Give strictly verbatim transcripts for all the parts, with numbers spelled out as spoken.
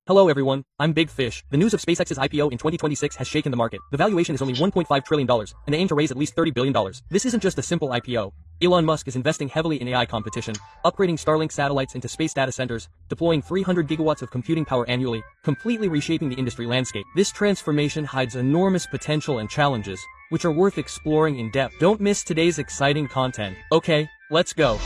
Hello everyone, I'm Big Fish. The news of SpaceX's I P O in twenty twenty-six has shaken the market. The valuation is only one point five trillion dollars, and they aim to raise at least thirty billion dollars. This isn't just a simple I P O. Elon Musk is investing heavily in A I competition, upgrading Starlink satellites into space data centers, deploying three hundred gigawatts of computing power annually, completely reshaping the industry landscape. This transformation hides enormous potential and challenges, which are worth exploring in depth. Don't miss today's exciting content. Okay, let's go.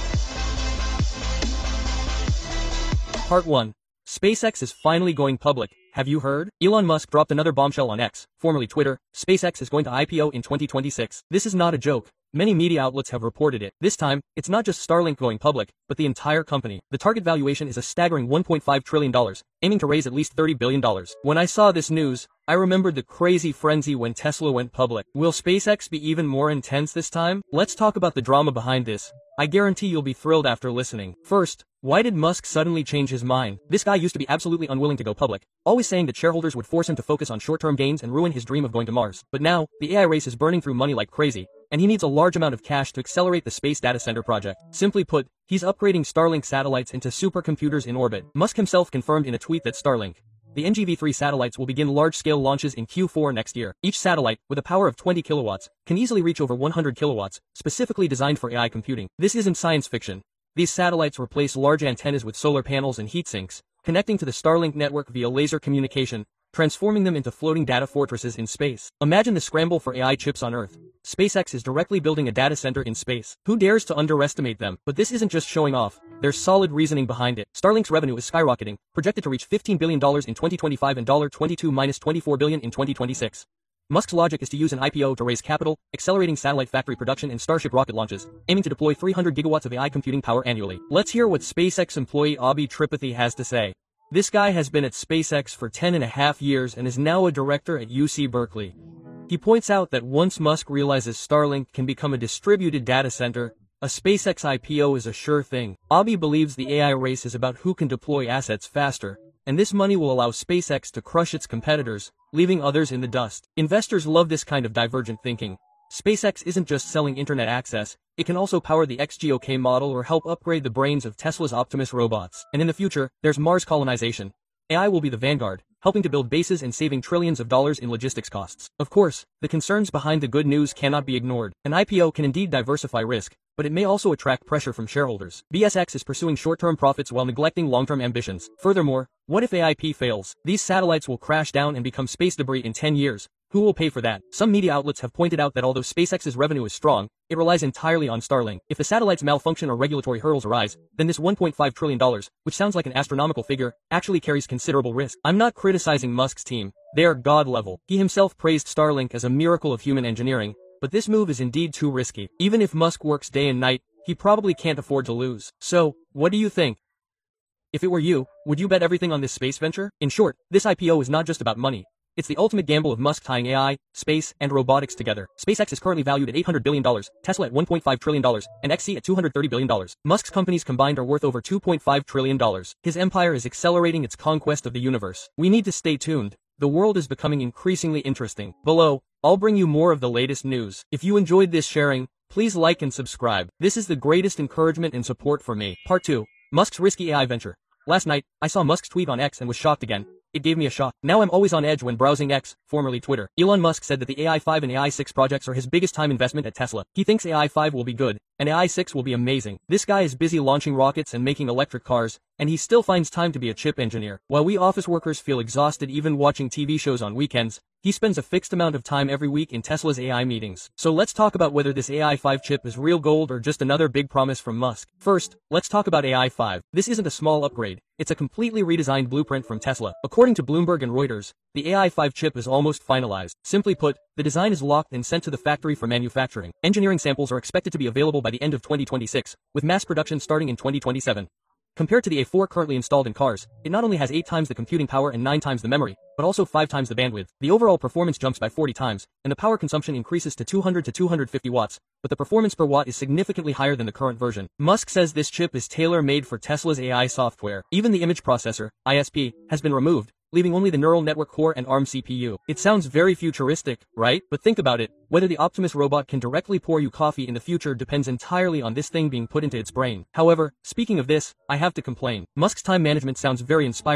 Part one. SpaceX is finally going public. Have you heard? Elon Musk dropped another bombshell on X, formerly Twitter. SpaceX is going to I P O in twenty twenty-six. This is not a joke. Many media outlets have reported it. This time, it's not just Starlink going public, but the entire company. The target valuation is a staggering one point five trillion dollars, aiming to raise at least thirty billion dollars. When I saw this news, I remembered the crazy frenzy when Tesla went public. Will SpaceX be even more intense this time? Let's talk about the drama behind this. I guarantee you'll be thrilled after listening. First, why did Musk suddenly change his mind? This guy used to be absolutely unwilling to go public, always saying that shareholders would force him to focus on short-term gains and ruin his dream of going to Mars. But now, the A I race is burning through money like crazy, and he needs a large amount of cash to accelerate the space data center project. Simply put, he's upgrading Starlink satellites into supercomputers in orbit. Musk himself confirmed in a tweet that Starlink, the N G V three satellites will begin large-scale launches in Q four next year. Each satellite, with a power of twenty kilowatts, can easily reach over one hundred kilowatts, specifically designed for A I computing. This isn't science fiction. These satellites replace large antennas with solar panels and heat sinks, connecting to the Starlink network via laser communication, transforming them into floating data fortresses in space. Imagine the scramble for A I chips on Earth. SpaceX is directly building a data center in space. Who dares to underestimate them? But this isn't just showing off. There's solid reasoning behind it. Starlink's revenue is skyrocketing, projected to reach fifteen billion dollars in twenty twenty-five and twenty-two to twenty-four billion dollars in twenty twenty-six. Musk's logic is to use an I P O to raise capital, accelerating satellite factory production and Starship rocket launches, aiming to deploy three hundred gigawatts of A I computing power annually. Let's hear what SpaceX employee Abhi Tripathi has to say. This guy has been at SpaceX for ten and a half years and is now a director at U C Berkeley. He points out that once Musk realizes Starlink can become a distributed data center, a SpaceX I P O is a sure thing. Abhi believes the A I race is about who can deploy assets faster, and this money will allow SpaceX to crush its competitors, leaving others in the dust. Investors love this kind of divergent thinking. SpaceX isn't just selling internet access, it can also power the X G O K model or help upgrade the brains of Tesla's Optimus robots. And in the future, there's Mars colonization. A I will be the vanguard, helping to build bases and saving trillions of dollars in logistics costs. Of course, the concerns behind the good news cannot be ignored. An I P O can indeed diversify risk, but it may also attract pressure from shareholders. B S X is pursuing short-term profits while neglecting long-term ambitions. Furthermore, what if A I P fails? These satellites will crash down and become space debris in ten years. Who will pay for that? Some media outlets have pointed out that although SpaceX's revenue is strong, it relies entirely on Starlink. If the satellites malfunction or regulatory hurdles arise, then this one point five trillion dollars, which sounds like an astronomical figure, actually carries considerable risk. I'm not criticizing Musk's team. They are god level. He himself praised Starlink as a miracle of human engineering, but this move is indeed too risky. Even if Musk works day and night, he probably can't afford to lose. So, what do you think? If it were you, would you bet everything on this space venture? In short, this I P O is not just about money. It's the ultimate gamble of Musk tying A I, space, and robotics together. SpaceX is currently valued at eight hundred billion dollars, Tesla at one point five trillion dollars, and X C at two hundred thirty billion dollars. Musk's companies combined are worth over two point five trillion dollars. His empire is accelerating its conquest of the universe. We need to stay tuned. The world is becoming increasingly interesting. Below, I'll bring you more of the latest news. If you enjoyed this sharing, please like and subscribe. This is the greatest encouragement and support for me. Part two. Musk's risky A I venture. Last night, I saw Musk's tweet on X and was shocked again. It gave me a shock. Now I'm always on edge when browsing X, formerly Twitter. Elon Musk said that the A I five and A I six projects are his biggest time investment at Tesla. He thinks A I five will be good, and A I six will be amazing. This guy is busy launching rockets and making electric cars, and he still finds time to be a chip engineer. While we office workers feel exhausted even watching T V shows on weekends, he spends a fixed amount of time every week in Tesla's A I meetings. So let's talk about whether this A I five chip is real gold or just another big promise from Musk. First, let's talk about A I five. This isn't a small upgrade. It's a completely redesigned blueprint from Tesla. According to Bloomberg and Reuters, the A I five chip is almost finalized. Simply put, the design is locked and sent to the factory for manufacturing. Engineering samples are expected to be available by the end of twenty twenty-six, with mass production starting in twenty twenty-seven. Compared to the A four currently installed in cars, it not only has eight times the computing power and nine times the memory, but also five times the bandwidth. The overall performance jumps by forty times, and the power consumption increases to two hundred to two hundred fifty watts, but the performance per watt is significantly higher than the current version. Musk says this chip is tailor-made for Tesla's A I software. Even the image processor, I S P, has been removed, leaving only the neural network core and ARM C P U. It sounds very futuristic, right? But think about it, whether the Optimus robot can directly pour you coffee in the future depends entirely on this thing being put into its brain. However, speaking of this, I have to complain. Musk's time management sounds very inspiring,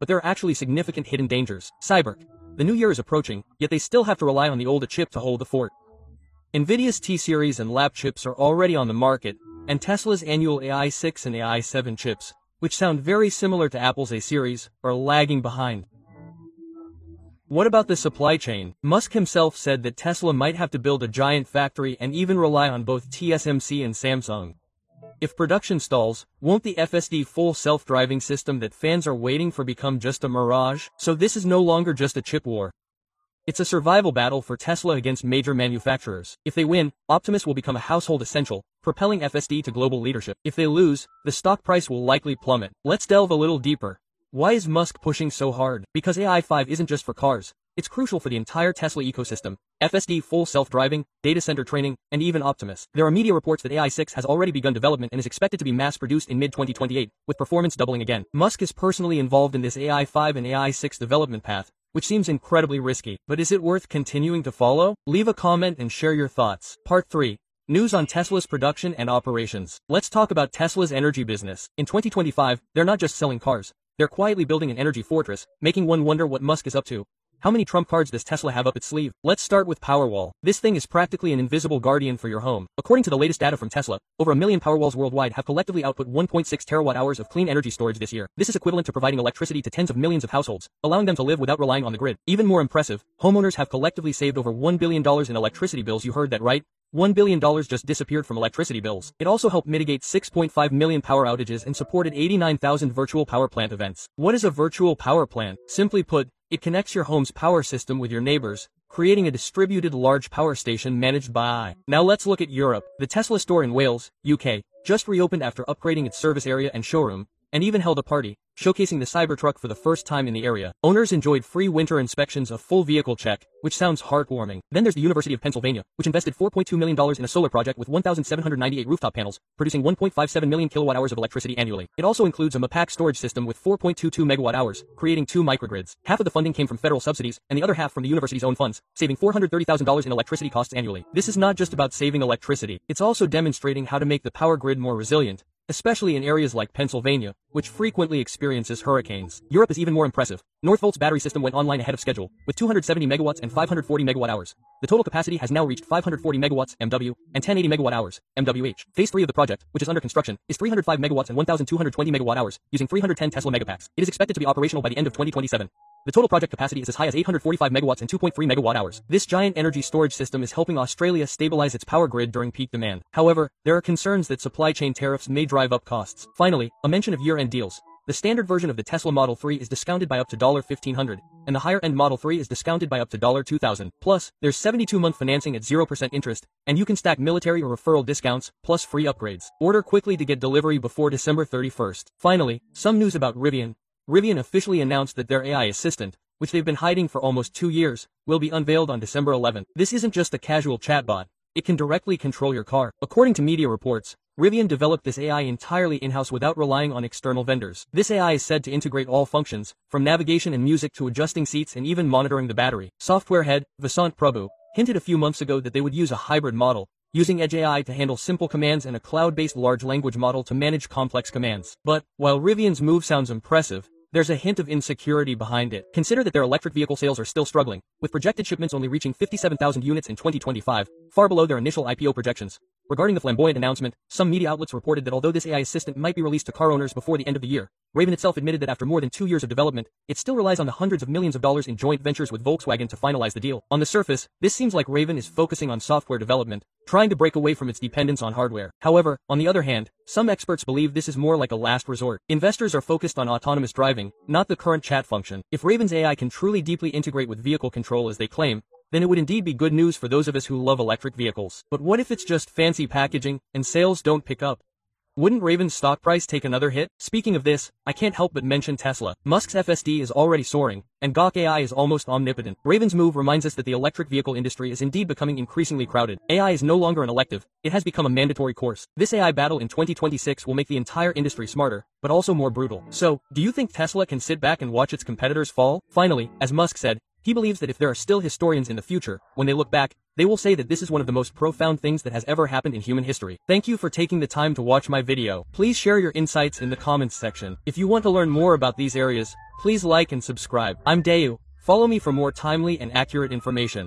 but there are actually significant hidden dangers. Cyber. The new year is approaching, yet they still have to rely on the old chip to hold the fort. Nvidia's T-Series and Lab chips are already on the market, and Tesla's annual A I six and A I seven chips, which sound very similar to Apple's A-Series, are lagging behind. What about the supply chain? Musk himself said that Tesla might have to build a giant factory and even rely on both T S M C and Samsung. If production stalls, won't the F S D full self-driving system that fans are waiting for become just a mirage? So this is no longer just a chip war. It's a survival battle for Tesla against major manufacturers. If they win, Optimus will become a household essential, propelling F S D to global leadership. If they lose, the stock price will likely plummet. Let's delve a little deeper. Why is Musk pushing so hard? Because A I five isn't just for cars. It's crucial for the entire Tesla ecosystem, F S D full self-driving, data center training, and even Optimus. There are media reports that A I six has already begun development and is expected to be mass-produced in mid twenty twenty-eight, with performance doubling again. Musk is personally involved in this A I five and A I six development path, which seems incredibly risky. But is it worth continuing to follow? Leave a comment and share your thoughts. Part three. News on Tesla's production and operations. Let's talk about Tesla's energy business. In twenty twenty-five, they're not just selling cars. They're quietly building an energy fortress, making one wonder what Musk is up to. How many trump cards does Tesla have up its sleeve? Let's start with Powerwall. This thing is practically an invisible guardian for your home. According to the latest data from Tesla, over a million Powerwalls worldwide have collectively output one point six terawatt hours of clean energy storage this year. This is equivalent to providing electricity to tens of millions of households, allowing them to live without relying on the grid. Even more impressive, homeowners have collectively saved over one billion dollars in electricity bills. You heard that right? one billion dollars just disappeared from electricity bills. It also helped mitigate six point five million power outages and supported eighty-nine thousand virtual power plant events. What is a virtual power plant? Simply put, it connects your home's power system with your neighbors, creating a distributed large power station managed by A I. Now let's look at Europe. The Tesla store in Wales, U K, just reopened after upgrading its service area and showroom, and even held a party, showcasing the Cybertruck for the first time in the area. Owners enjoyed free winter inspections of full vehicle check, which sounds heartwarming. Then there's the University of Pennsylvania, which invested four point two million dollars in a solar project with one thousand seven hundred ninety-eight rooftop panels, producing one point five seven million kilowatt hours of electricity annually. It also includes a Mapak storage system with four point two two megawatt hours, creating two microgrids. Half of the funding came from federal subsidies, and the other half from the university's own funds, saving four hundred thirty thousand dollars in electricity costs annually. This is not just about saving electricity, it's also demonstrating how to make the power grid more resilient, especially in areas like Pennsylvania, which frequently experiences hurricanes. Europe is even more impressive. Northvolt's battery system went online ahead of schedule, with two hundred seventy megawatts and five hundred forty megawatt hours. The total capacity has now reached five hundred forty megawatts M W and ten eighty megawatt hours M W H. Phase three of the project, which is under construction, is three hundred five megawatts and one thousand two hundred twenty megawatt hours, using three hundred ten Tesla megapacks. It is expected to be operational by the end of twenty twenty-seven. The total project capacity is as high as eight hundred forty-five megawatts and two point three megawatt hours. This giant energy storage system is helping Australia stabilize its power grid during peak demand. However, there are concerns that supply chain tariffs may drive up costs. Finally, a mention of year-end deals. The standard version of the Tesla Model three is discounted by up to fifteen hundred dollars, and the higher-end Model three is discounted by up to two thousand dollars. Plus, there's seventy-two month financing at zero percent interest, and you can stack military or referral discounts, plus free upgrades. Order quickly to get delivery before December thirty-first. Finally, some news about Rivian. Rivian officially announced that their A I assistant, which they've been hiding for almost two years, will be unveiled on December eleventh. This isn't just a casual chatbot. It can directly control your car. According to media reports, Rivian developed this A I entirely in-house without relying on external vendors. This A I is said to integrate all functions, from navigation and music to adjusting seats and even monitoring the battery. Software head, Vasant Prabhu, hinted a few months ago that they would use a hybrid model, using Edge A I to handle simple commands and a cloud-based large language model to manage complex commands. But, while Rivian's move sounds impressive, there's a hint of insecurity behind it. Consider that their electric vehicle sales are still struggling, with projected shipments only reaching fifty-seven thousand units in twenty twenty-five, far below their initial I P O projections. Regarding the flamboyant announcement, some media outlets reported that although this A I assistant might be released to car owners before the end of the year, Rivian itself admitted that after more than two years of development, it still relies on the hundreds of millions of dollars in joint ventures with Volkswagen to finalize the deal. On the surface, this seems like Rivian is focusing on software development, trying to break away from its dependence on hardware. However, on the other hand, some experts believe this is more like a last resort. Investors are focused on autonomous driving, not the current chat function. If Rivian's A I can truly deeply integrate with vehicle control as they claim, then it would indeed be good news for those of us who love electric vehicles. But what if it's just fancy packaging, and sales don't pick up? Wouldn't Rivian's stock price take another hit? Speaking of this, I can't help but mention Tesla. Musk's F S D is already soaring, and Gawk A I is almost omnipotent. Rivian's move reminds us that the electric vehicle industry is indeed becoming increasingly crowded. A I is no longer an elective, it has become a mandatory course. This A I battle in twenty twenty-six will make the entire industry smarter, but also more brutal. So, do you think Tesla can sit back and watch its competitors fall? Finally, as Musk said, He believes that if there are still historians in the future, when they look back, they will say that this is one of the most profound things that has ever happened in human history. Thank you for taking the time to watch my video. Please share your insights in the comments section. If you want to learn more about these areas, please like and subscribe. I'm Dayu. Follow me for more timely and accurate information.